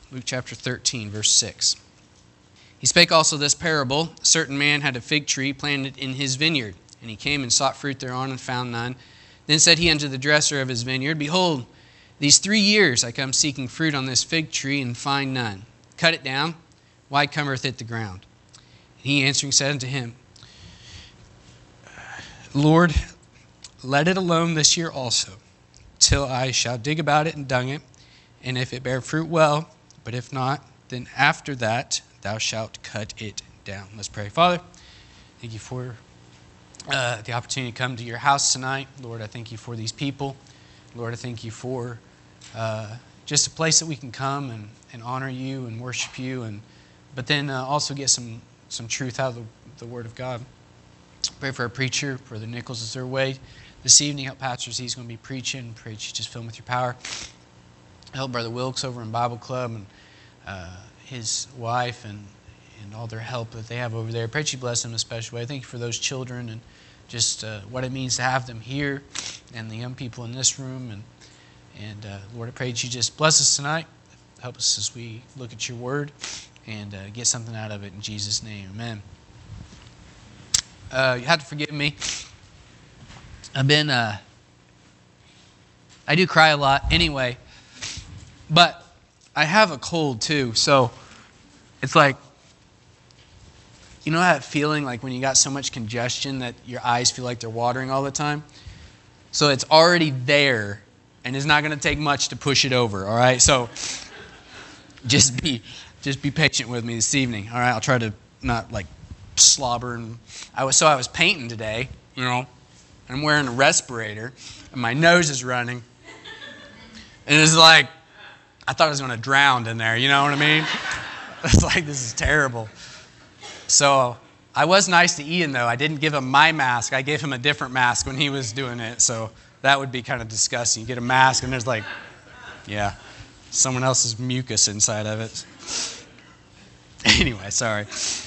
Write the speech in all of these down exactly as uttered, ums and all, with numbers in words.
Luke chapter thirteen, verse six. He spake also this parable. A certain man had a fig tree planted in his vineyard, and he came and sought fruit thereon and found none. Then said he unto the dresser of his vineyard, Behold, these three years I come seeking fruit on this fig tree, and find none. Cut it down. Why cometh it the ground? And he answering said unto him, Lord, let it alone this year also, till I shall dig about it and dung it, and if it bear fruit, well, but if not, then after that thou shalt cut it down. Let's pray. Father, thank you for uh, the opportunity to come to your house tonight. Lord, I thank you for these people. Lord, I thank you for uh, just a place that we can come and, and honor you and worship you, and but then uh, also get some, some truth out of the, the Word of God. Pray for our preacher, Brother Nichols is their way this evening. Help Pastor Z, he's going to be preaching. Pray that you just fill him with your power. Help Brother Wilkes over in Bible Club and uh, his wife and, and all their help that they have over there. Pray that you bless them in a special way. Thank you for those children and just uh, what it means to have them here and the young people in this room. And, and uh, Lord, I pray that you just bless us tonight. Help us as we look at your word and uh, get something out of it in Jesus' name. Amen. Uh, you have to forgive me. I've been, uh, I do cry a lot anyway, but I have a cold too, so it's like, you know that feeling like when you got so much congestion that your eyes feel like they're watering all the time? So it's already there, and it's not going to take much to push it over, all right? So just be just be patient with me this evening, all right? I'll try to not like slobber. And I was so I was painting today, you know, and I'm wearing a respirator, and my nose is running, and it's like I thought I was going to drown in there, you know what I mean? It's like, this is terrible. So I was nice to Ian, though. I didn't give him my mask. I gave him a different mask when he was doing it. So that would be kind of disgusting. You get a mask, and there's like, yeah, someone else's mucus inside of it. Anyway, sorry.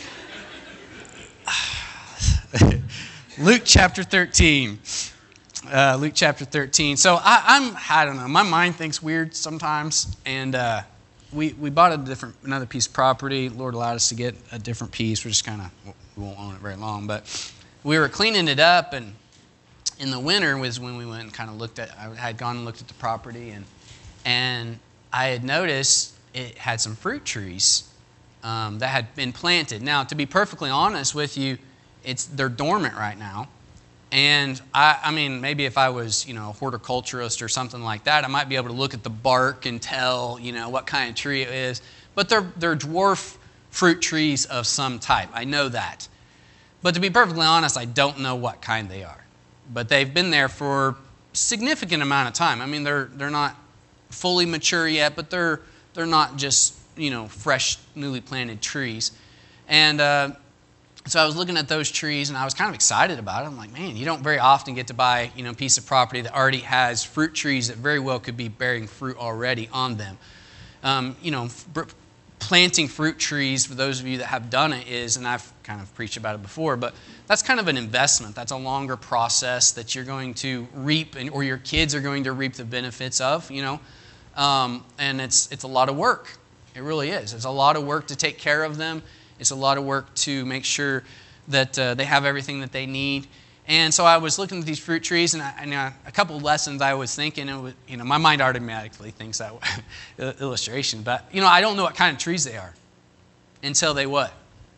Luke chapter thirteen. Uh, Luke chapter thirteen. So I, I'm, I don't know, my mind thinks weird sometimes, and uh, we we bought a different another piece of property. Lord allowed us to get a different piece. We're just kind of, we won't own it very long, but we were cleaning it up, and in the winter was when we went and kind of looked at, I had gone and looked at the property, and and I had noticed it had some fruit trees um, that had been planted. Now, to be perfectly honest with you, it's they're dormant right now. And I, I mean, maybe if I was, you know, a horticulturist or something like that, I might be able to look at the bark and tell, you know, what kind of tree it is. But they're they're dwarf fruit trees of some type. I know that. But to be perfectly honest, I don't know what kind they are. But they've been there for a significant amount of time. I mean, they're they're not fully mature yet, but they're they're not just, you know, fresh, newly planted trees. And uh, so I was looking at those trees, and I was kind of excited about it. I'm like, man, you don't very often get to buy, you know, a piece of property that already has fruit trees that very well could be bearing fruit already on them. Um, you know, planting fruit trees, for those of you that have done it, is, and I've kind of preached about it before, but that's kind of an investment. That's a longer process that you're going to reap, and, or your kids are going to reap the benefits of, you know. Um, and it's it's a lot of work. It really is. It's a lot of work to take care of them. It's a lot of work to make sure that uh, they have everything that they need. And so I was looking at these fruit trees, and, I, and uh, a couple of lessons I was thinking, it was, you know, my mind automatically thinks that illustration, but, you know, I don't know what kind of trees they are until they what?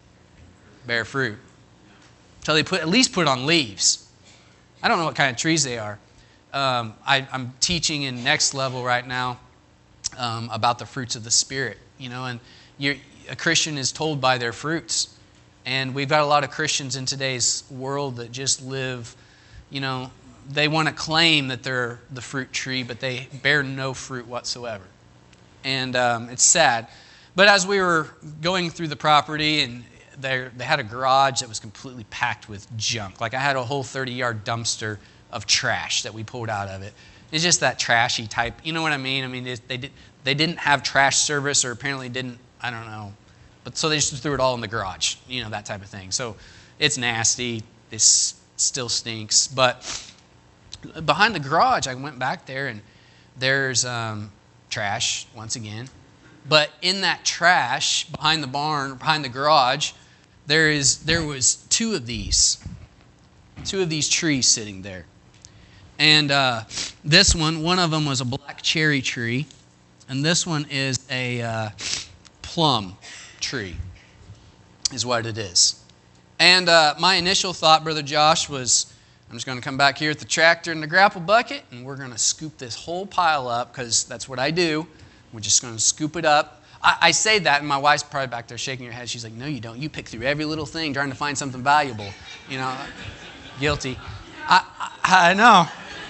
Bear fruit. Until they put at least put on leaves. I don't know what kind of trees they are. Um, I, I'm teaching in Next Level right now um, about the fruits of the Spirit, you know, and you're, a Christian is told by their fruits. And we've got a lot of Christians in today's world that just live, you know, they want to claim that they're the fruit tree, but they bear no fruit whatsoever. And um, it's sad. But as we were going through the property, and they they had a garage that was completely packed with junk. Like I had a whole thirty-yard dumpster of trash that we pulled out of it. It's just that trashy type. You know what I mean? I mean, it, they, did, they didn't have trash service, or apparently didn't, I don't know. But so they just threw it all in the garage, you know, that type of thing. So it's nasty. It still stinks. But behind the garage, I went back there, and there's um, trash once again. But in that trash behind the barn, behind the garage, there is there was two of these. Two of these trees sitting there. And uh, this one, one of them was a black cherry tree. And this one is a uh, plum tree, is what it is. And uh, my initial thought, Brother Josh, was I'm just going to come back here with the tractor and the grapple bucket, and we're going to scoop this whole pile up, because that's what I do. We're just going to scoop it up. I, I say that, and my wife's probably back there shaking her head. She's like, no, you don't. You pick through every little thing trying to find something valuable. You know, guilty. I, I, I know.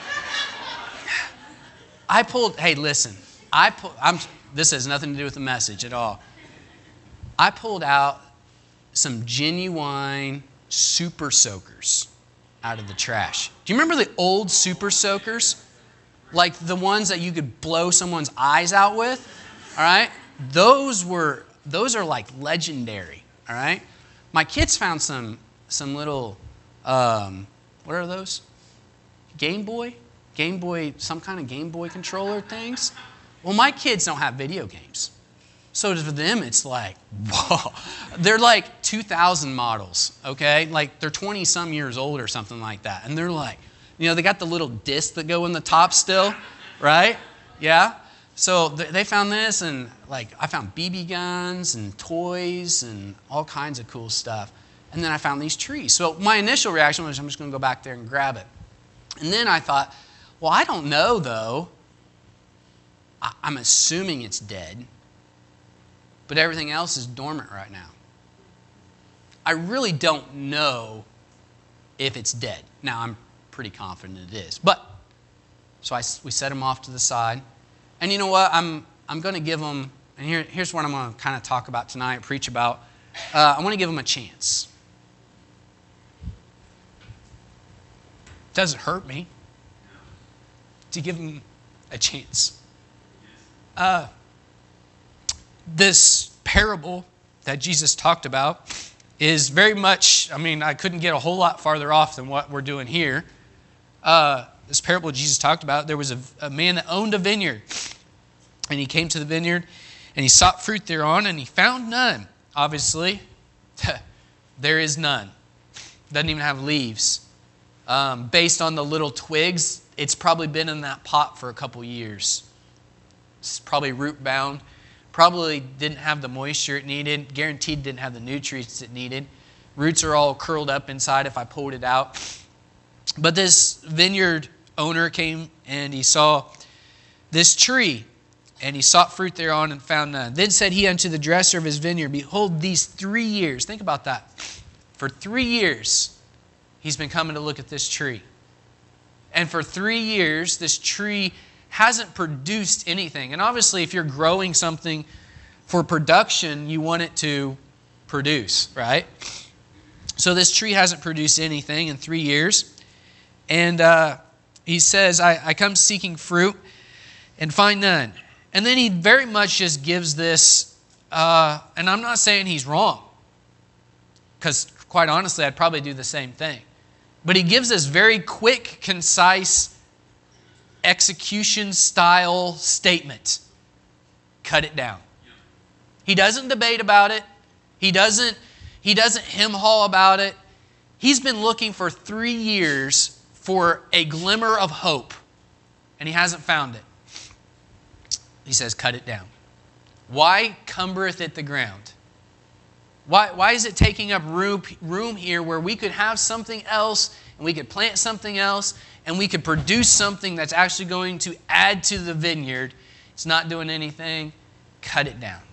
I pulled, hey, listen. I pull, I'm, this has nothing to do with the message at all. I pulled out some genuine super soakers out of the trash. Do you remember the old super soakers? Like the ones that you could blow someone's eyes out with? All right? Those were, those are like legendary. All right? My kids found some, some little, um, what are those? Game Boy? Game Boy, some kind of Game Boy controller things. Well, my kids don't have video games. So for them, it's like, whoa. They're like two thousand models, okay? Like they're twenty-some years old or something like that. And they're like, you know, they got the little discs that go in the top still, right? Yeah? So they found this, and like I found B B guns and toys and all kinds of cool stuff. And then I found these trees. So my initial reaction was, I'm just going to go back there and grab it. And then I thought, well, I don't know, though. I'm assuming it's dead. But everything else is dormant right now. I really don't know if it's dead. Now, I'm pretty confident it is. But, so I, we set them off to the side. And you know what? I'm, I'm going to give them, and here, here's what I'm going to kind of talk about tonight, preach about. Uh, I want to give them a chance. It doesn't hurt me to give them a chance. Uh, this parable that Jesus talked about is very much, I mean, I couldn't get a whole lot farther off than what we're doing here. Uh, this parable Jesus talked about, there was a, a man that owned a vineyard. And he came to the vineyard and he sought fruit thereon, and he found none. Obviously, there is none. Doesn't even have leaves. Um, based on the little twigs, it's probably been in that pot for a couple years. It's probably root bound. Probably didn't have the moisture it needed. Guaranteed didn't have the nutrients it needed. Roots are all curled up inside if I pulled it out. But this vineyard owner came and he saw this tree, and he sought fruit thereon and found none. Then said he unto the dresser of his vineyard, behold, these three years, think about that. For three years, he's been coming to look at this tree. And for three years, this tree hasn't produced anything. And obviously, if you're growing something for production, you want it to produce, right? So this tree hasn't produced anything in three years. And uh, he says, I, I come seeking fruit and find none. And then he very much just gives this, uh, and I'm not saying he's wrong, because quite honestly, I'd probably do the same thing. But he gives this very quick, concise, execution-style statement. Cut it down. He doesn't debate about it. He doesn't, he doesn't hem-haw about it. He's been looking for three years for a glimmer of hope, and he hasn't found it. He says, cut it down. Why cumbereth it the ground? Why, why is it taking up room, room here where we could have something else, and we could plant something else, and we could produce something that's actually going to add to the vineyard? It's not doing anything. Cut it down.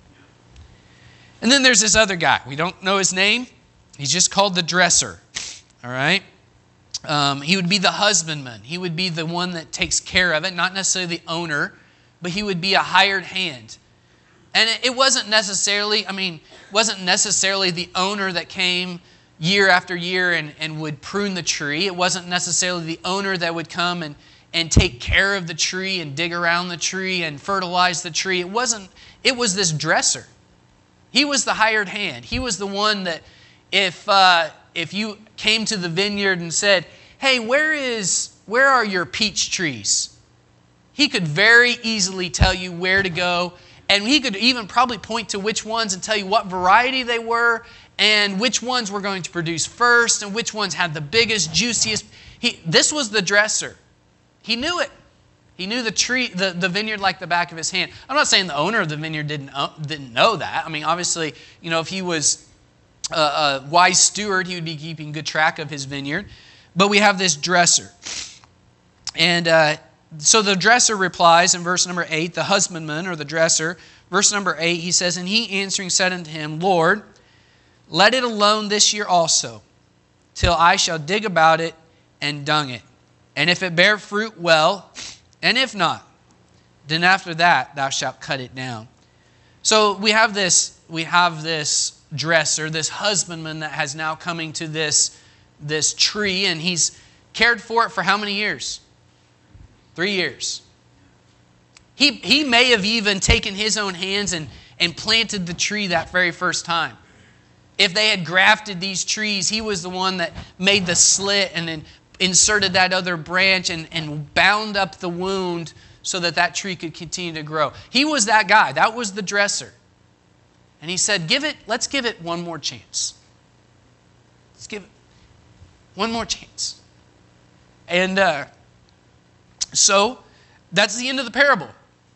And then there's this other guy. We don't know his name. He's just called the dresser. All right? Um, he would be the husbandman. He would be the one that takes care of it, not necessarily the owner, but he would be a hired hand. And it wasn't necessarily, I mean, wasn't necessarily the owner that came year after year and, and would prune the tree. It wasn't necessarily the owner that would come and, and take care of the tree and dig around the tree and fertilize the tree. It wasn't, it was this dresser. He was the hired hand. He was the one that if uh, if you came to the vineyard and said, hey, where is where are your peach trees? He could very easily tell you where to go And he could even probably point to which ones and tell you what variety they were and which ones were going to produce first and which ones had the biggest, juiciest. He, this was the dresser. He knew it. He knew the tree, the, the vineyard like the back of his hand. I'm not saying the owner of the vineyard didn't, uh, didn't know that. I mean, obviously, you know, if he was a, a wise steward, he would be keeping good track of his vineyard. But we have this dresser. And uh, so the dresser replies in verse number eight, the husbandman or the dresser, verse number eight, he says, and he answering said unto him, Lord, let it alone this year also, till I shall dig about it and dung it. And if it bear fruit, well, and if not, then after that thou shalt cut it down. So we have this, we have this dresser, this husbandman that has now coming to this, this tree, and he's cared for it for how many years? Three years. He, he may have even taken his own hands and, and planted the tree that very first time. If they had grafted these trees, he was the one that made the slit and then inserted that other branch and, and bound up the wound so that that tree could continue to grow. He was that guy. That was the dresser. And he said, "Give it. Let's give it one more chance. Let's give it one more chance." And uh, so that's the end of the parable.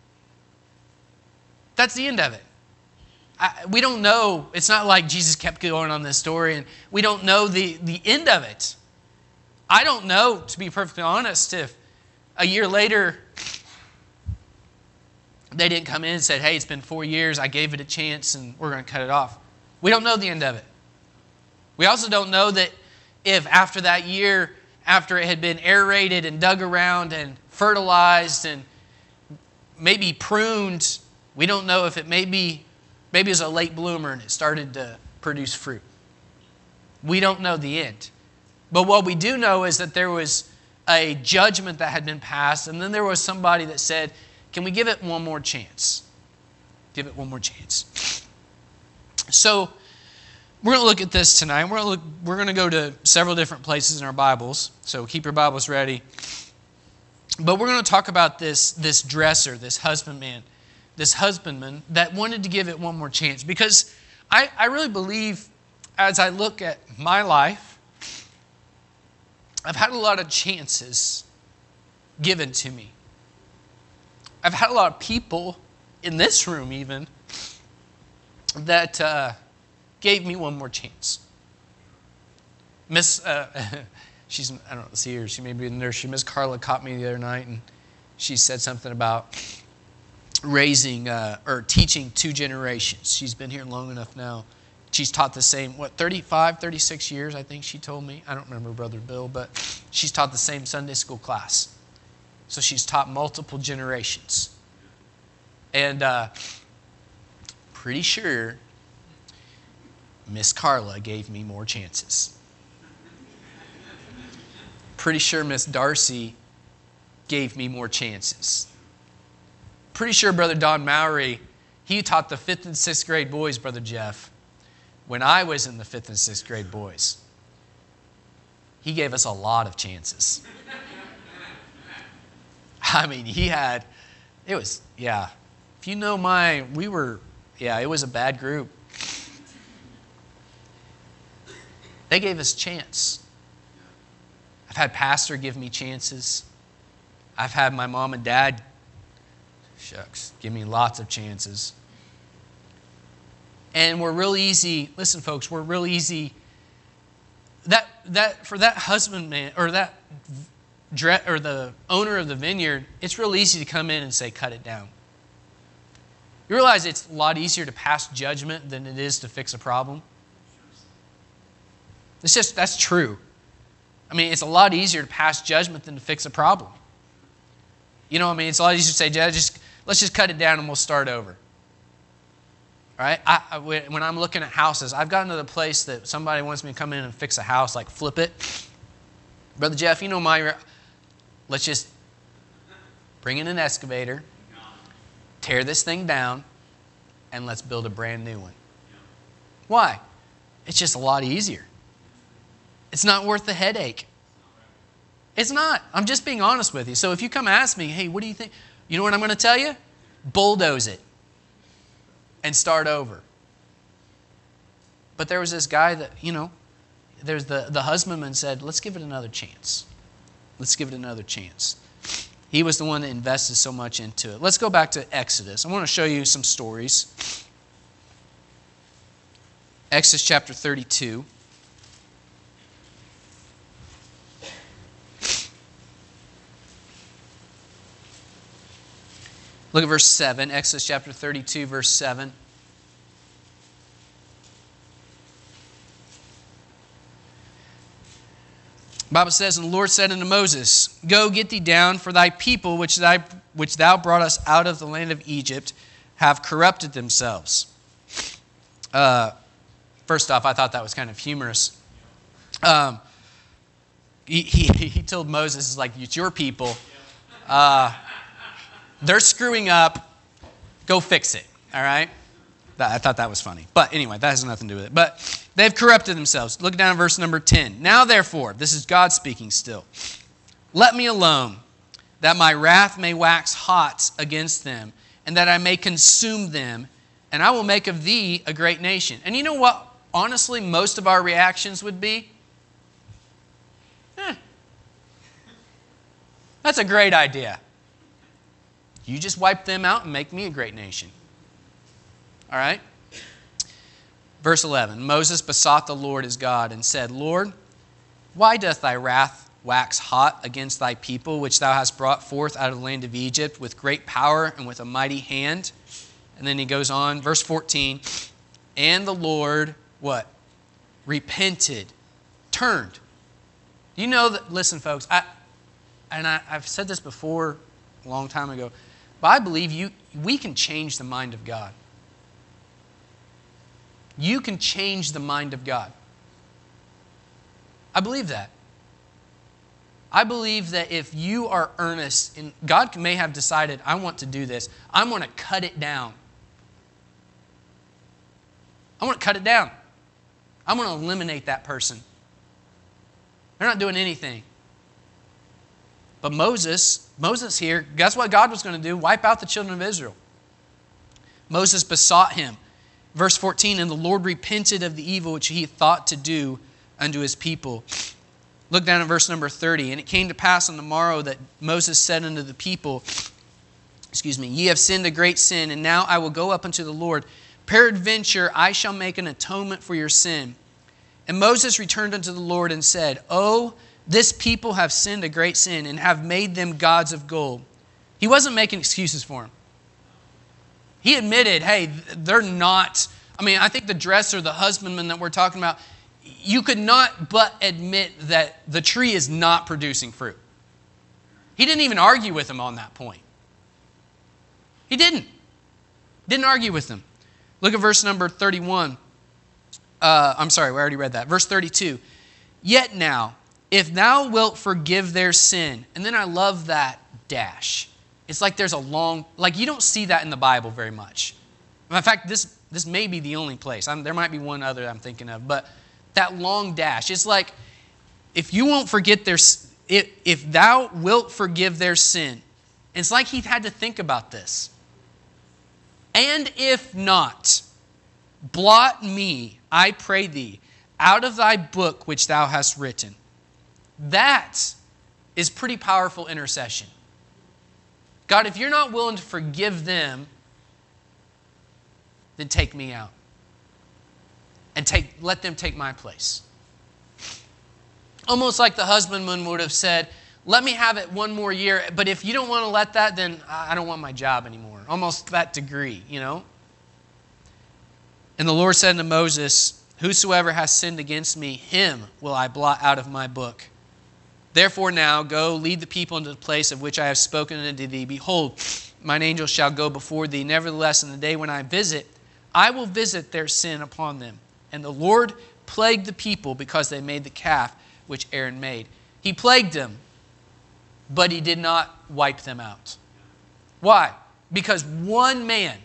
That's the end of it. I, we don't know. It's not like Jesus kept going on this story, and we don't know the, the end of it. I don't know, to be perfectly honest, if a year later they didn't come in and said, hey, it's been four years, I gave it a chance, and we're going to cut it off. We don't know the end of it. We also don't know that if after that year, after it had been aerated and dug around and fertilized and maybe pruned, we don't know if it maybe, maybe it was a late bloomer and it started to produce fruit. We don't know the end. But what we do know is that there was a judgment that had been passed, and then there was somebody that said, can we give it one more chance? Give it one more chance. So we're going to look at this tonight. We're going to look, we're going to go to several different places in our Bibles, so keep your Bibles ready. But we're going to talk about this, this dresser, this husbandman, this husbandman that wanted to give it one more chance. Because I, I really believe, as I look at my life, I've had a lot of chances given to me. I've had a lot of people in this room even that uh, gave me one more chance. Miss, uh, she's, I don't know, see her, she may be a nurse. Miss Carla caught me the other night and she said something about raising uh, or teaching two generations. She's been here long enough now. She's taught the same, what, thirty-five, thirty-six years, I think she told me. I don't remember Brother Bill, but she's taught the same Sunday school class. So she's taught multiple generations. And uh, pretty sure Miss Carla gave me more chances. Pretty sure Miss Darcy gave me more chances. Pretty sure Brother Don Mowry, he taught the fifth and sixth grade boys, Brother Jeff, when I was in the fifth and sixth grade boys. He gave us a lot of chances. I mean, he had, it was, yeah. If you know my, we were, yeah, it was a bad group. They gave us a chance. I've had pastor give me chances. I've had my mom and dad, shucks, give me lots of chances. And we're real easy, listen folks, we're real easy, that that for that husbandman, or that or the owner of the vineyard, it's real easy to come in and say, cut it down. You realize it's a lot easier to pass judgment than it is to fix a problem? It's just, that's true. I mean, it's a lot easier to pass judgment than to fix a problem. You know what I mean? It's a lot easier to say, just, let's just cut it down and we'll start over. Right? I, I, when I'm looking at houses, I've gotten to the place that somebody wants me to come in and fix a house, like flip it. Brother Jeff, you know my, let's just bring in an excavator, tear this thing down, and let's build a brand new one. Why? It's just a lot easier. It's not worth the headache. It's not. I'm just being honest with you. So if you come ask me, hey, what do you think? You know what I'm going to tell you? Bulldoze it. and start over. But there was this guy that, you know, there's the, the husbandman said, let's give it another chance. Let's give it another chance. He was the one that invested so much into it. Let's go back to Exodus. I want to show you some stories. Exodus chapter thirty-two. Look at verse seven. Exodus chapter thirty-two, verse seven. The Bible says, and the Lord said unto Moses, go get thee down, for thy people, which, thy, which thou broughtest out of the land of Egypt, have corrupted themselves. Uh, first off, I thought that was kind of humorous. Um, he, he, he told Moses, like, it's your people. Uh, they're screwing up. Go fix it. All right? That, I thought that was funny. But anyway, that has nothing to do with it. But they've corrupted themselves. Look down at verse number ten. Now therefore, this is God speaking still. Let me alone, that my wrath may wax hot against them, and that I may consume them, and I will make of thee a great nation. And you know what, honestly, most of our reactions would be? Eh, that's a great idea. You just wipe them out and make me a great nation. All right? Verse eleven, Moses besought the Lord his God and said, Lord, why doth thy wrath wax hot against thy people, which thou hast brought forth out of the land of Egypt with great power and with a mighty hand? And then he goes on, verse fourteen, and the Lord, what? Repented, turned. You know that, listen folks, I, and I, I've said this before a long time ago, but I believe you, we can change the mind of God. You can change the mind of God. I believe that. I believe that if you are earnest, and God may have decided, I want to do this. I'm going to cut it down. I want to cut it down. I'm going to eliminate that person. They're not doing anything. But Moses, Moses here, guess what God was going to do? Wipe out the children of Israel. Moses besought him. Verse fourteen, and the Lord repented of the evil which he thought to do unto his people. Look down at verse number thirty. And it came to pass on the morrow that Moses said unto the people, excuse me, ye have sinned a great sin, and now I will go up unto the Lord. Peradventure I shall make an atonement for your sin. And Moses returned unto the Lord and said, O, this people have sinned a great sin, and have made them gods of gold. He wasn't making excuses for them. He admitted, hey, they're not, I mean, I think the dresser, the husbandman that we're talking about, you could not but admit that the tree is not producing fruit. He didn't even argue with him on that point. He didn't. Didn't argue with him. Look at verse number thirty-one. Uh, I'm sorry, we already read that. Verse thirty-two. Yet now, if thou wilt forgive their sin, and then I love that dash. It's like there's a long, like you don't see that in the Bible very much. In fact, this, this may be the only place. I'm, there might be one other I'm thinking of, but that long dash. It's like, if you won't forget their, if, if thou wilt forgive their sin. It's like he had to think about this. And if not, blot me, I pray thee, out of thy book which thou hast written. That is pretty powerful intercession. God, if you're not willing to forgive them, then take me out. And take, let them take my place. Almost like the husbandman would have said, let me have it one more year, but if you don't want to let that, then I don't want my job anymore. Almost that degree, you know. And the Lord said unto Moses, whosoever has sinned against me, him will I blot out of my book. Therefore now go, lead the people into the place of which I have spoken unto thee. Behold, mine angel shall go before thee. Nevertheless, in the day when I visit, I will visit their sin upon them. And the Lord plagued the people because they made the calf which Aaron made. He plagued them, but he did not wipe them out. Why? Because one man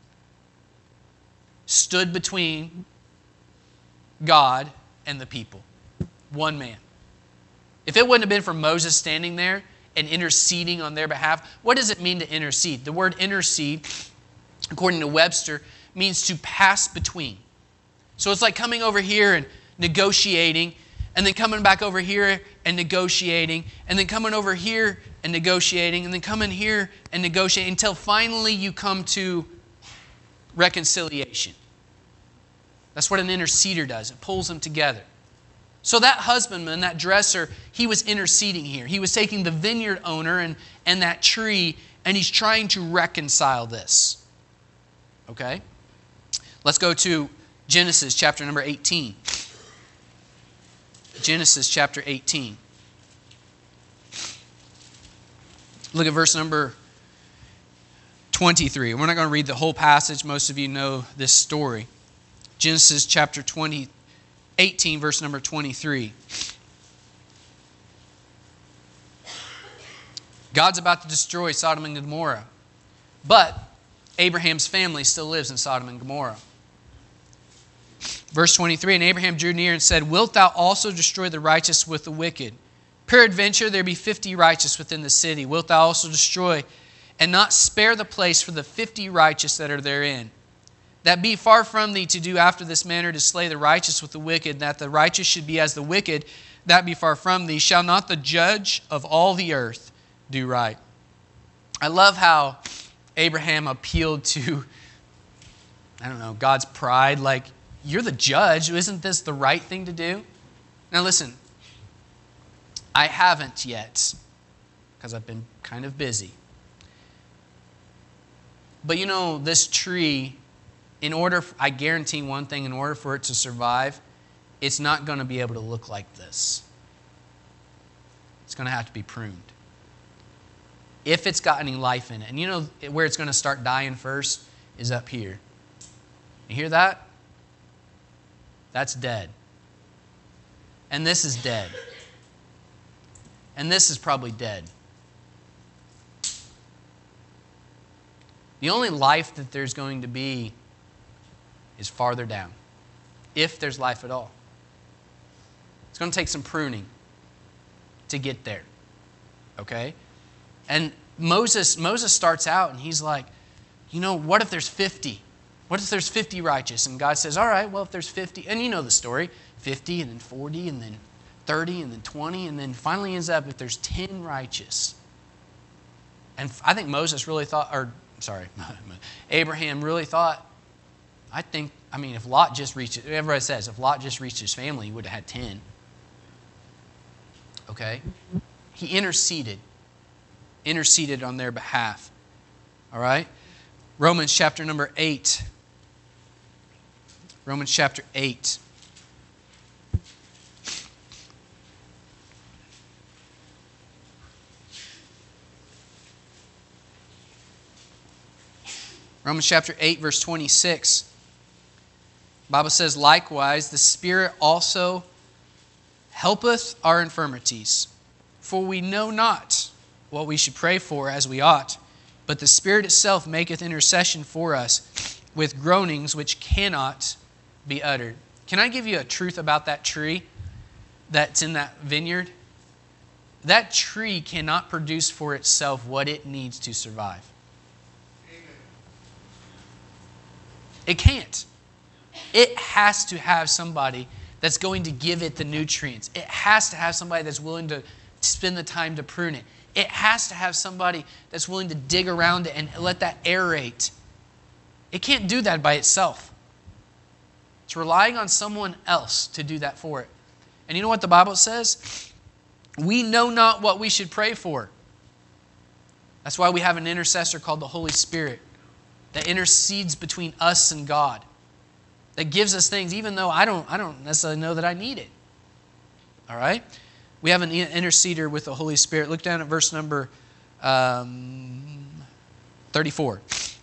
stood between God and the people. One man. If it wouldn't have been for Moses standing there and interceding on their behalf, what does it mean to intercede? The word intercede, according to Webster, means to pass between. So it's like coming over here and negotiating, and then coming back over here and negotiating, and then coming over here and negotiating, and then coming here and negotiating until finally you come to reconciliation. That's what an interceder does. It pulls them together. So that husbandman, that dresser, he was interceding here. He was taking the vineyard owner and, and that tree, and he's trying to reconcile this. Okay? Let's go to Genesis chapter number eighteen. Genesis chapter eighteen. Look at verse number twenty-three. We're not going to read the whole passage. Most of you know this story. Genesis chapter twenty, eighteen, verse number twenty-three. God's about to destroy Sodom and Gomorrah, but Abraham's family still lives in Sodom and Gomorrah. Verse twenty-three, and Abraham drew near and said, wilt thou also destroy the righteous with the wicked? Peradventure there be fifty righteous within the city. Wilt thou also destroy and not spare the place for the fifty righteous that are therein? That be far from thee to do after this manner, to slay the righteous with the wicked, that the righteous should be as the wicked, that be far from thee. Shall not the judge of all the earth do right? I love how Abraham appealed to, I don't know, God's pride. Like, you're the judge. Isn't this the right thing to do? Now listen, I haven't yet, because I've been kind of busy. But you know, this tree, in order, I guarantee one thing, in order for it to survive, it's not going to be able to look like this. It's going to have to be pruned. If it's got any life in it. And you know where it's going to start dying first is up here. You hear that? That's dead. And this is dead. And this is probably dead. The only life that there's going to be is farther down, if there's life at all. It's going to take some pruning to get there. Okay? And Moses, Moses starts out and he's like, you know, what if there's fifty? What if there's fifty righteous? And God says, all right, well, if there's fifty, and you know the story, fifty and then forty and then thirty and then twenty, and then finally ends up if there's ten righteous. And I think Moses really thought, or sorry, Abraham really thought, I think, I mean, if Lot just reached, everybody says, if Lot just reached his family, he would have had ten. Okay? He interceded. Interceded on their behalf. All right? Romans chapter number eight. Romans chapter eight. Romans chapter eight, verse twenty-six. The Bible says, likewise, the Spirit also helpeth our infirmities. For we know not what we should pray for as we ought, but the Spirit itself maketh intercession for us with groanings which cannot be uttered. Can I give you a truth about that tree that's in that vineyard? That tree cannot produce for itself what it needs to survive. It can't. It has to have somebody that's going to give it the nutrients. It has to have somebody that's willing to spend the time to prune it. It has to have somebody that's willing to dig around it and let that aerate. It can't do that by itself. It's relying on someone else to do that for it. And you know what the Bible says? We know not what we should pray for. That's why we have an intercessor called the Holy Spirit that intercedes between us and God. That gives us things even though I don't, I don't necessarily know that I need it. All right? We have an interceder with the Holy Spirit. Look down at verse number um, thirty-four.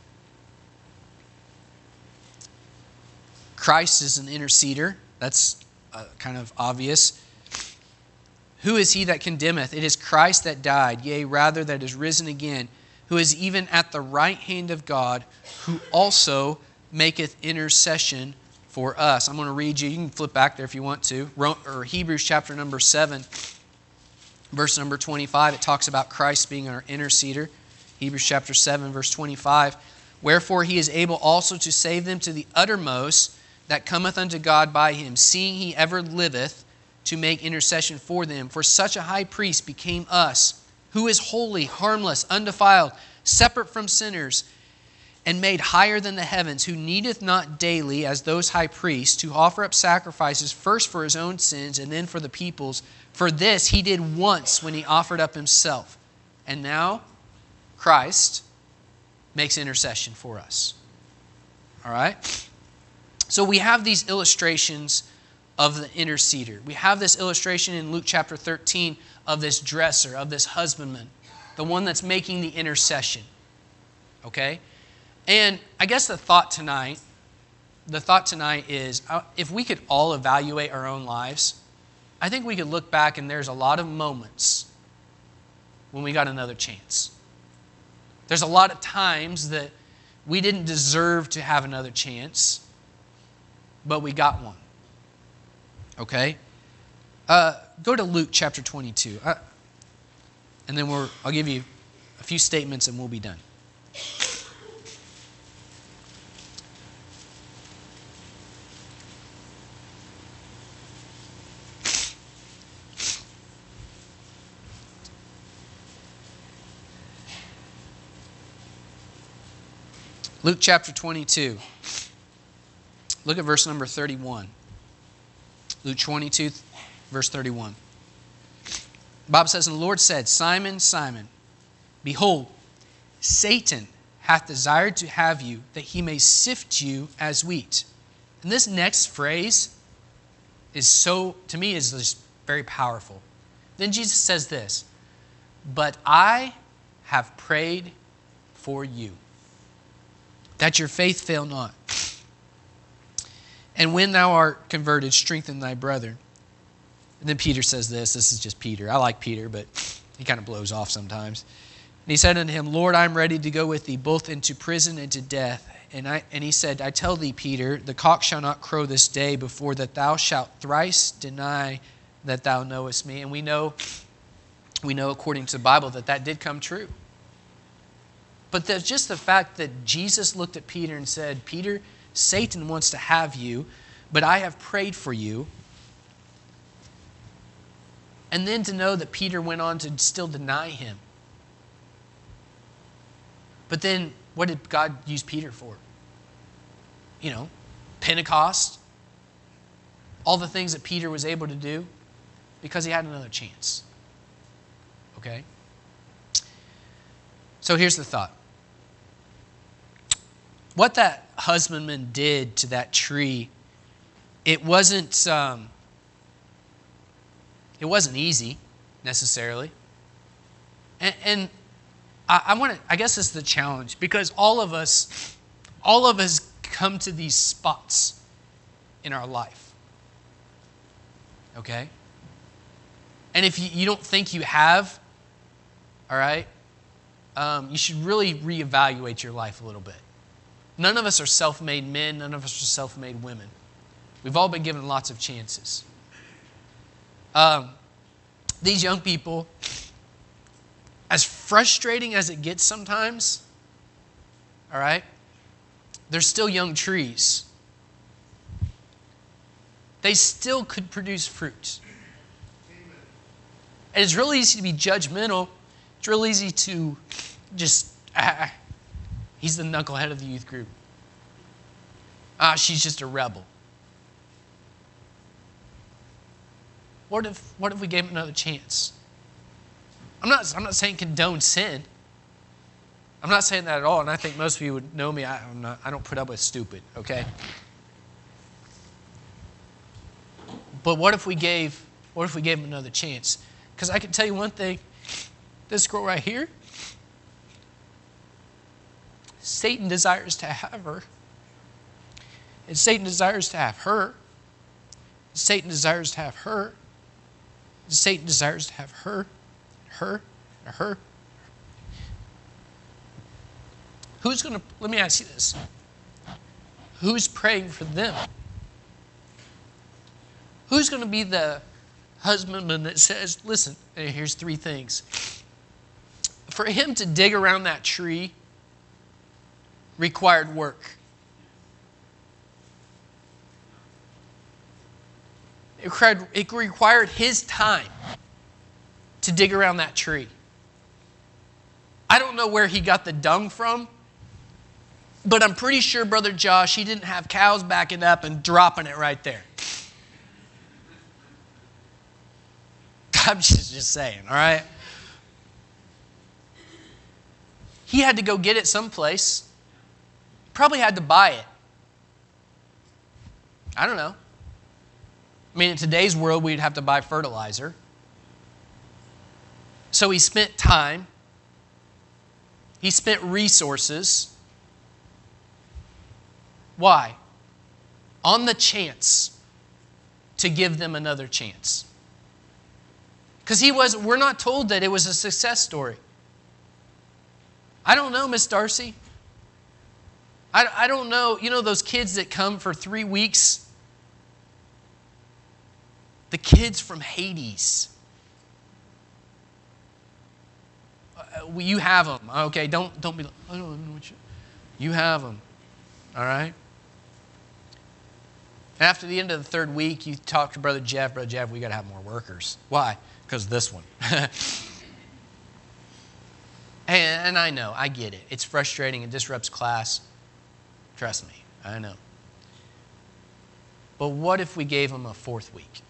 Christ is an interceder. That's uh, kind of obvious. Who is he that condemneth? It is Christ that died, yea, rather that is risen again, who is even at the right hand of God, who also maketh intercession for us. I'm going to read you. You can flip back there if you want to. Or Hebrews chapter number seven, verse number twenty-five. It talks about Christ being our interceder. Hebrews chapter seven, verse twenty-five. Wherefore he is able also to save them to the uttermost that cometh unto God by him, seeing he ever liveth to make intercession for them. For such a high priest became us, who is holy, harmless, undefiled, separate from sinners, and made higher than the heavens, who needeth not daily, as those high priests, to offer up sacrifices, first for his own sins, and then for the people's. For this he did once when he offered up himself. And now Christ makes intercession for us. All right? So we have these illustrations of the interceder. We have this illustration in Luke chapter thirteen of this dresser, of this husbandman, the one that's making the intercession. Okay? And I guess the thought tonight, the thought tonight is, if we could all evaluate our own lives, I think we could look back and there's a lot of moments when we got another chance. There's a lot of times that we didn't deserve to have another chance, but we got one. Okay? Uh, go to Luke chapter twenty-two. Uh, and then we're, I'll give you a few statements and we'll be done. Luke chapter twenty-two. Look at verse number thirty-one. Luke twenty-two, verse thirty-one. The Bible says, and the Lord said, Simon, Simon, behold, Satan hath desired to have you, that he may sift you as wheat. And this next phrase is so, to me, is just very powerful. Then Jesus says this, but I have prayed for you, that your faith fail not. And when thou art converted, strengthen thy brethren. And then Peter says this. This is just Peter. I like Peter, but he kind of blows off sometimes. And he said unto him, Lord, I am ready to go with thee, both into prison and to death. And I and he said, I tell thee, Peter, the cock shall not crow this day before that thou shalt thrice deny that thou knowest me. And we know, we know according to the Bible that that did come true. But there's just the fact that Jesus looked at Peter and said, Peter, Satan wants to have you, but I have prayed for you. And then to know that Peter went on to still deny him. But then what did God use Peter for? You know, Pentecost, all the things that Peter was able to do because he had another chance. Okay? So here's the thought. What that husbandman did to that tree, it wasn't um, it wasn't easy necessarily. And, and I, I want to. I guess this is the challenge, because all of us, all of us come to these spots in our life. Okay. And if you, you don't think you have, all right, um, you should really reevaluate your life a little bit. None of us are self-made men. None of us are self-made women. We've all been given lots of chances. Um, these young people, as frustrating as it gets sometimes, all right, they're still young trees. They still could produce fruit. And it's really easy to be judgmental. It's real easy to just, ah, he's the knucklehead of the youth group. Ah, she's just a rebel. What if, what if we gave him another chance? I'm not, I'm not saying condone sin. I'm not saying that at all, and I think most of you would know me. I, I'm not, I don't put up with stupid, okay? But what if we gave, what if we gave him another chance? Because I can tell you one thing. This girl right here, Satan desires to have her. And Satan desires to have her. Satan desires to have her. Satan desires to have her, her, and her. Who's going to, let me ask you this. Who's praying for them? Who's going to be the husbandman that says, listen, here's three things. For him to dig around that tree, required work. It required, it required his time to dig around that tree. I don't know where he got the dung from, but I'm pretty sure Brother Josh, he didn't have cows backing up and dropping it right there. I'm just, just saying, all right? He had to go get it someplace. Probably had to buy it. I don't know. I mean, in today's world, we'd have to buy fertilizer. So he spent time. He spent resources. Why? On the chance to give them another chance. Because he was, we're not told that it was a success story. I don't know, Miss Darcy. I, I don't know. You know those kids that come for three weeks? The kids from Hades. Uh, you have them. Okay, don't, don't be like, I don't know what you... You have them. All right? And after the end of the third week, you talk to Brother Jeff. Brother Jeff, we got to have more workers. Why? Because this one. And, and I know, I get it. It's frustrating. It disrupts class. Trust me, I know. But what if we gave them a fourth week?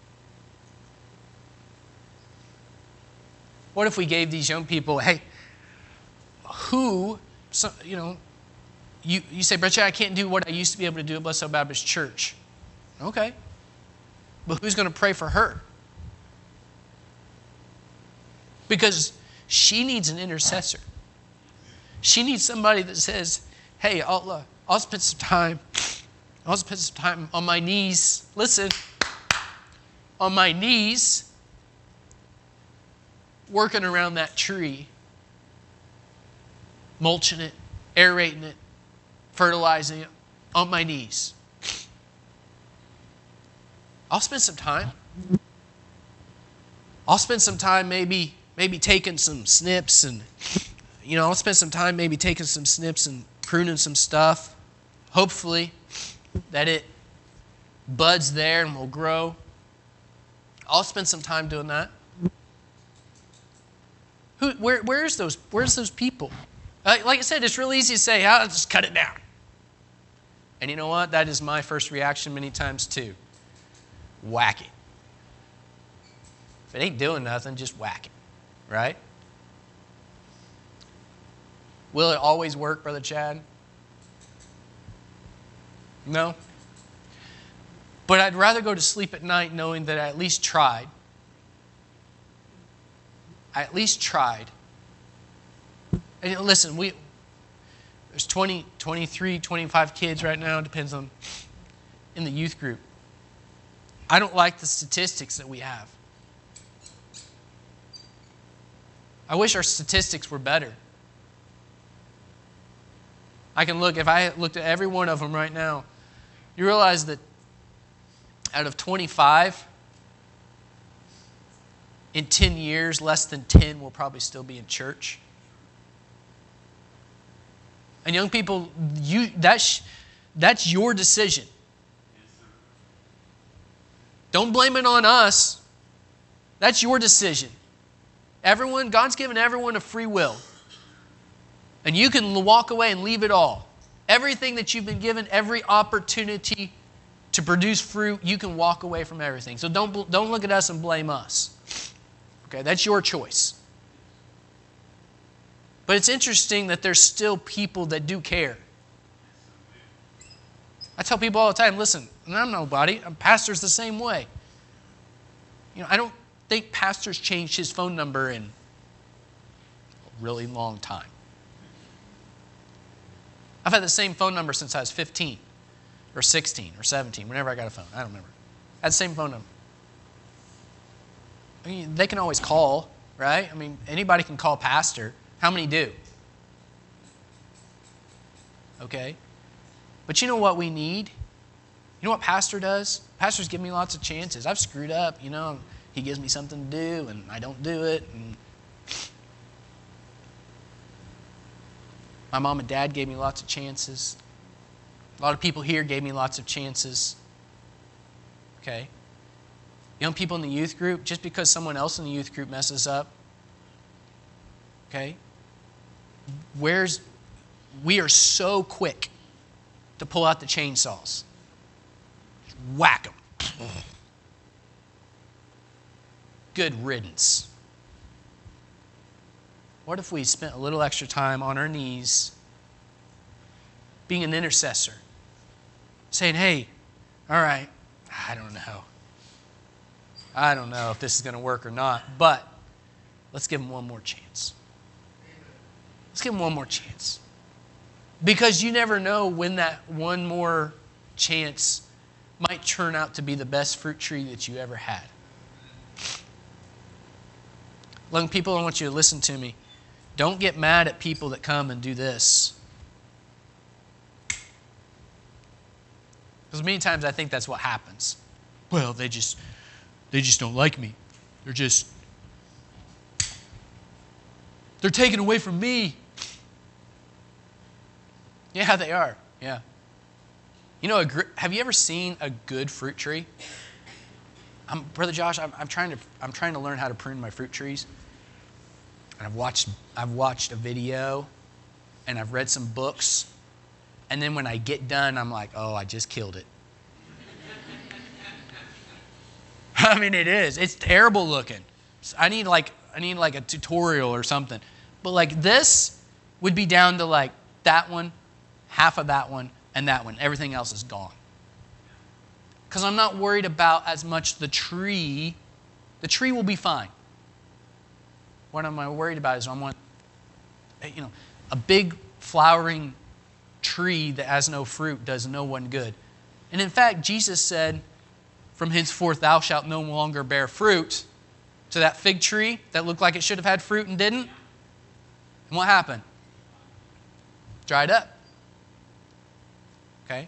What if we gave these young people, hey, who, so, you know, you, you say, Brother Chad, I can't do what I used to be able to do at Blessed Hope Baptist Church. Okay. But who's going to pray for her? Because she needs an intercessor. She needs somebody that says, hey, I'll, uh, I'll spend some time, I'll spend some time on my knees. Listen, on my knees, working around that tree, mulching it, aerating it, fertilizing it, on my knees. I'll spend some time. I'll spend some time maybe maybe taking some snips and, you know, I'll spend some time maybe taking some snips and pruning some stuff. Hopefully that it buds there and will grow. I'll spend some time doing that. Who, where, where's those, where's those people? Like, like I said, it's real easy to say, I'll just cut it down. And you know what? That is my first reaction many times too. Whack it. If it ain't doing nothing, just whack it. Right? Will it always work, Brother Chad? No. But I'd rather go to sleep at night knowing that I at least tried. I at least tried. And listen, we there's twenty, twenty-three, twenty-five kids right now, depends on, in the youth group. I don't like the statistics that we have. I wish our statistics were better. I can look, if I looked at every one of them right now, you realize that out of twenty-five, in ten years, less than ten will probably still be in church. And young people, you that's, that's your decision. Don't blame it on us. That's your decision. Everyone, God's given everyone a free will. And you can walk away and leave it all. Everything that you've been given, every opportunity to produce fruit, you can walk away from everything. So don't, don't look at us and blame us. Okay, that's your choice. But it's interesting that there's still people that do care. I tell people all the time, listen, I'm nobody. Pastor's the same way. You know, I don't think pastor's changed his phone number in a really long time. I've had the same phone number since I was fifteen or sixteen or seventeen, whenever I got a phone. I don't remember. I had the same phone number. I mean, they can always call, right? I mean, anybody can call pastor. How many do? Okay? But you know what we need? You know what pastor does? Pastors give me lots of chances. I've screwed up, you know. He gives me something to do, and I don't do it. And My mom and dad gave me lots of chances. A lot of people here gave me lots of chances. Okay? Young people in the youth group, just because someone else in the youth group messes up, okay? Where's, we are so quick to pull out the chainsaws. Whack them. Good riddance. What if we spent a little extra time on our knees being an intercessor? Saying, hey, all right, I don't know. I don't know if this is going to work or not, but let's give them one more chance. Let's give them one more chance. Because you never know when that one more chance might turn out to be the best fruit tree that you ever had. Young people, I want you to listen to me. Don't get mad at people that come and do this. Because many times I think that's what happens. Well, they just they just don't like me. They're just they're taken away from me. Yeah, they are. Yeah. You know, a gr- have you ever seen a good fruit tree? I'm, Brother Josh, I'm, I'm trying to I'm trying to learn how to prune my fruit trees. And I've watched I've watched a video and I've read some books. And then when I get done, I'm like, oh, I just killed it. I mean, it is. It's terrible looking. I need like I need like a tutorial or something. But like this would be down to like that one, half of that one, and that one. Everything else is gone. Because I'm not worried about as much the tree. The tree will be fine. What am I worried about is I want, you know, a big flowering tree that has no fruit does no one good. And in fact, Jesus said, from henceforth thou shalt no longer bear fruit, to that fig tree that looked like it should have had fruit and didn't. And what happened? Dried up. Okay?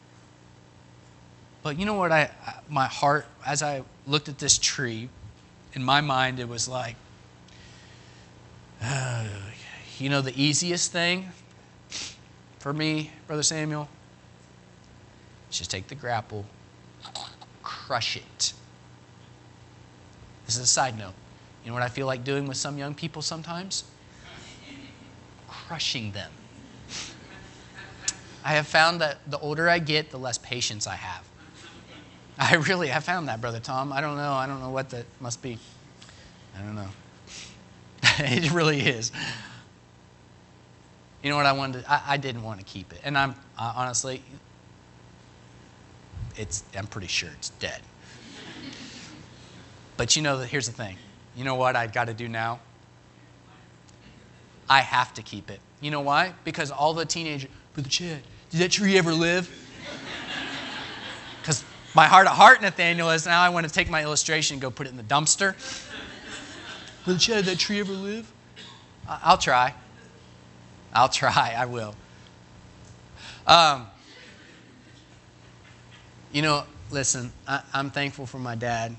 But you know what? I my heart, as I looked at this tree, in my mind it was like, uh, you know, the easiest thing for me, Brother Samuel, is just take the grapple, crush it. This is a side note. You know what I feel like doing with some young people sometimes? Crushing them. I have found that the older I get, the less patience I have. I really have found that, Brother Tom. I don't know. I don't know what that must be. I don't know. It really is. You know what I wanted? To, I, I didn't want to keep it, and I'm uh, honestly, it's. I'm pretty sure it's dead. But you know, here's the thing. You know what I've got to do now? I have to keep it. You know why? Because all the teenagers, Brother Chad, did that tree ever live? Because my heart of heart, Nathaniel, is now I want to take my illustration and go put it in the dumpster. Brother Chad, did that tree ever live? I'll try. I'll try. I will. Um, you know, listen, I, I'm thankful for my dad.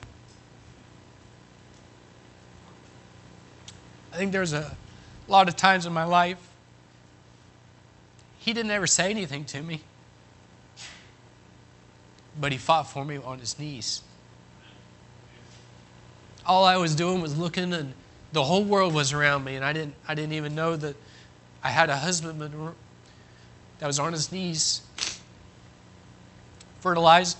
I think there's a lot of times in my life he didn't ever say anything to me, but he fought for me on his knees. All I was doing was looking, and the whole world was around me, and I didn't I didn't even know that I had a husband that was on his knees, fertilized,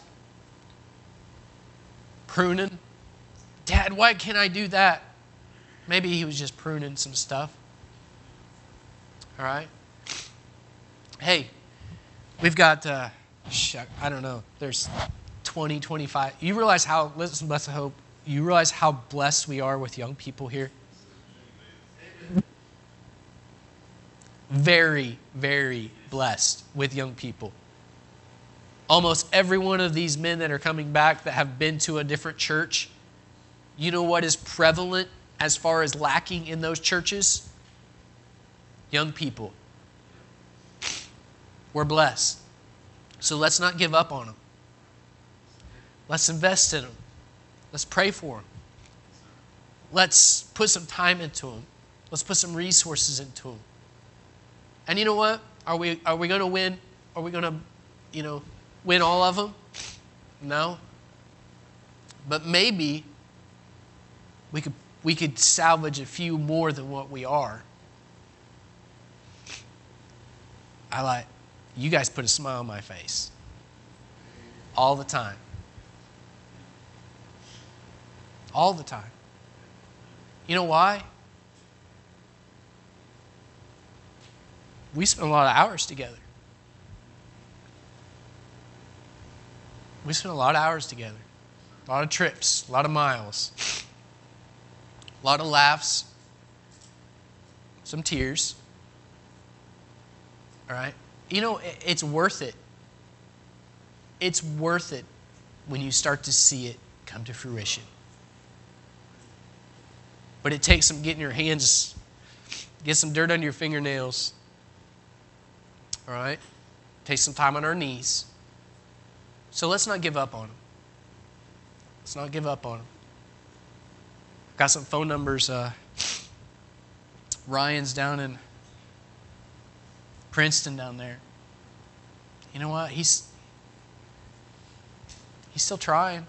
pruning. Dad, why can't I do that? Maybe he was just pruning some stuff. All right? Hey, we've got, uh, I don't know, there's twenty, twenty-five. You realize how, listen, Blessed Hope, you realize how blessed we are with young people here? Very, very blessed with young people. Almost every one of these men that are coming back that have been to a different church, you know what is prevalent as far as lacking in those churches? Young people. We're blessed. So let's not give up on them. Let's invest in them. Let's pray for them. Let's put some time into them. Let's put some resources into them. And you know what? Are we are we going to win? Are we going to, you know, win all of them? No. But maybe we could we could salvage a few more than what we are. I like, you guys put a smile on my face all the time. All the time. You know why? We spend a lot of hours together. We spend a lot of hours together. A lot of trips, a lot of miles, a lot of laughs, some tears. All right? You know, it's worth it. It's worth it when you start to see it come to fruition. But it takes some getting your hands, get some dirt under your fingernails. All right? Take some time on our knees. So let's not give up on them. Let's not give up on them. Got some phone numbers. Uh, Ryan's down in Princeton down there. You know what? He's he's still trying.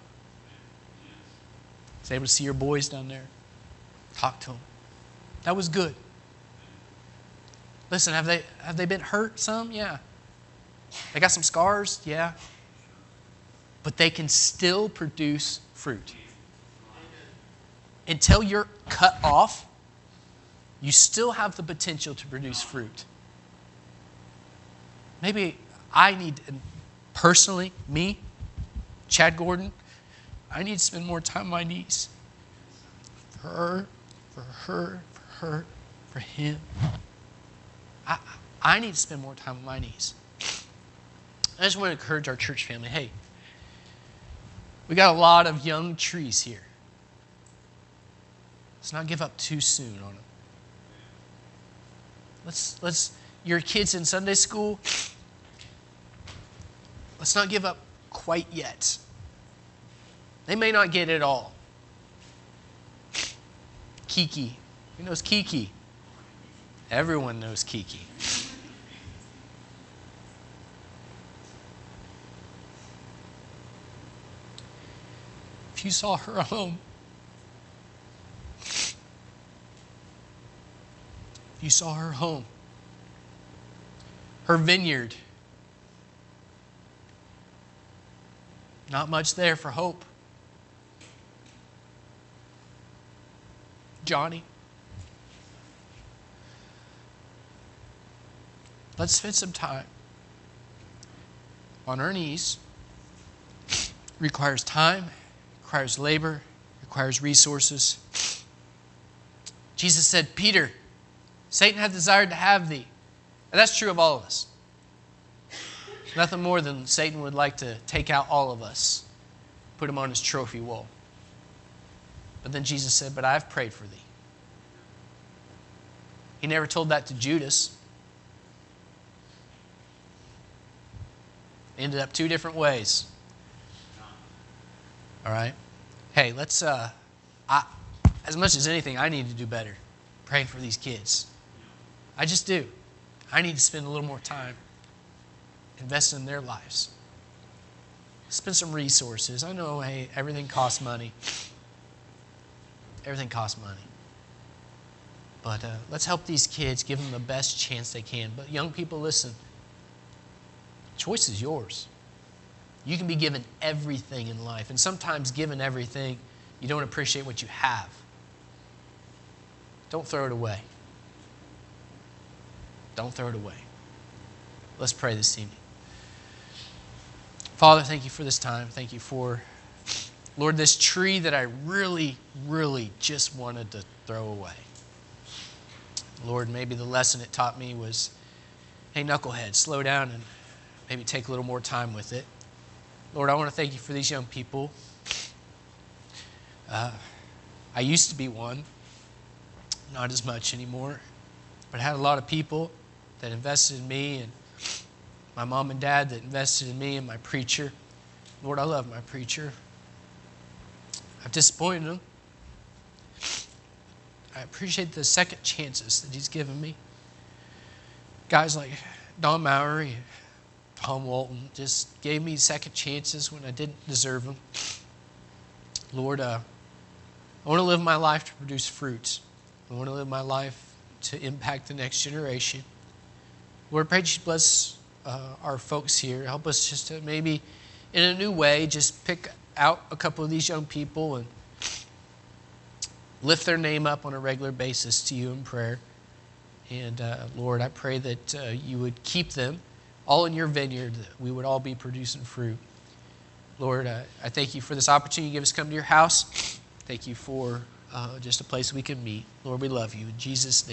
He's able to see your boys down there. Talk to them. That was good. Listen, have they have they been hurt some? Yeah. They got some scars? Yeah. But they can still produce fruit. Until you're cut off, you still have the potential to produce fruit. Maybe I need, personally, me, Chad Gordon, I need to spend more time on my knees. For her, for her, for her, for him. I, I need to spend more time on my knees. I just want to encourage our church family, hey, we got a lot of young trees here. Let's not give up too soon on them. Let's, let's, your kids in Sunday school, let's not give up quite yet. They may not get it all. Kiki. Who knows Kiki? Everyone knows Kiki. If you saw her home, if you saw her home, her vineyard, not much there for hope. Johnny, let's spend some time on our knees. Requires time, requires labor, requires resources. Jesus said, Peter, Satan hath desired to have thee. And that's true of all of us. Nothing more than Satan would like to take out all of us, put him on his trophy wall. But then Jesus said, but I have prayed for thee. He never told that to Judas. Ended up two different ways. All right? Hey, let's, uh, I, as much as anything, I need to do better praying for these kids. I just do. I need to spend a little more time investing in their lives. Spend some resources. I know, hey, everything costs money. Everything costs money. But uh, let's help these kids, give them the best chance they can. But young people, listen. Choice is yours. You can be given everything in life. And sometimes given everything, you don't appreciate what you have. Don't throw it away. Don't throw it away. Let's pray this evening. Father, thank you for this time. Thank you for, Lord, this tree that I really, really just wanted to throw away. Lord, maybe the lesson it taught me was, hey, knucklehead, slow down and maybe take a little more time with it. Lord, I want to thank you for these young people. Uh, I used to be one, not as much anymore, but I had a lot of people that invested in me, and my mom and dad that invested in me and my preacher. Lord, I love my preacher. I've disappointed him. I appreciate the second chances that he's given me. guys like Don Mowery, Tom Walton, just gave me second chances when I didn't deserve them. Lord, uh, I want to live my life to produce fruits. I want to live my life to impact the next generation. Lord, I pray that you bless uh, our folks here. Help us just to maybe, in a new way, just pick out a couple of these young people and lift their name up on a regular basis to you in prayer. And uh, Lord, I pray that uh, you would keep them all in your vineyard, that we would all be producing fruit. Lord, uh, I thank you for this opportunity you give us to come to your house. Thank you for uh, just a place we can meet. Lord, we love you. In Jesus' name.